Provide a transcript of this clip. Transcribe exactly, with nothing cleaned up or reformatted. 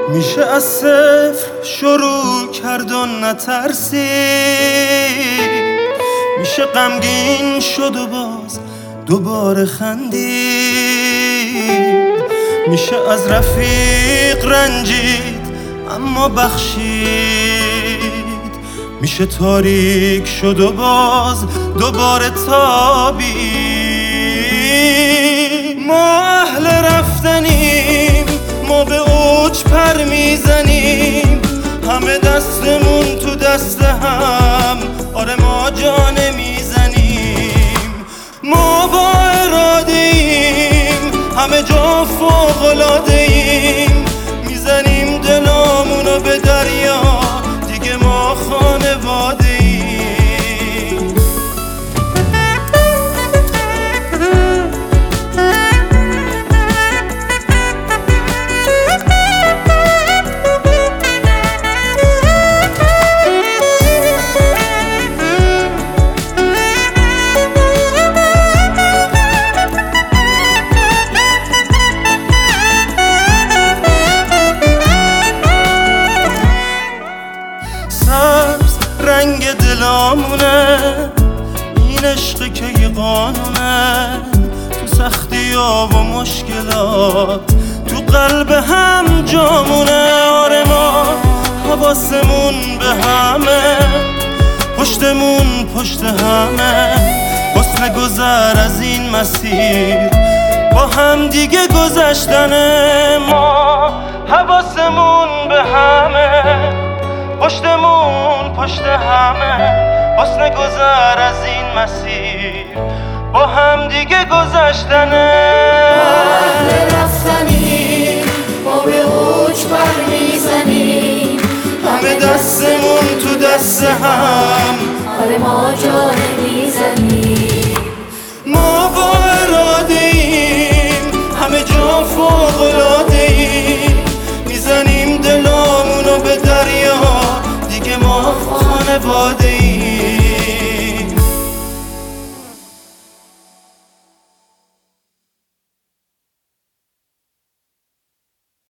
میشه از صفر شروع کرد و نترسید، میشه غمگین شد و باز دوباره خندید، میشه از رفیق رنجید اما بخشید، میشه تاریک شد و باز دوباره تابید. ما اهل رفتنیم، ما به اوج پر میزنیم، همه دستمون تو دست هم، آره ما جا نمیزنیم. ما با اراده ایم، همه جا فوق‌العاده ایم، میزنیم دلامونو به دریا، دیگه ما خانواده ایم. سبز رنگ دلامونه، این عشق که یه قانونه، تو سختی ها و مشکلات تو قلب هم جامونه. آره ما حواسمون به همه، پشتمون پشت همه، حسن گذر از این مسیر با هم دیگه گذشتنه. ما حواسمون به همه، پشتمون پشت همه، حسن گذر از این مسیر با هم دیگه گذشتنه. اهل رفتنیم، ما به اوج پر میزنیم، همه دستمون تو دست هم، آره ما جا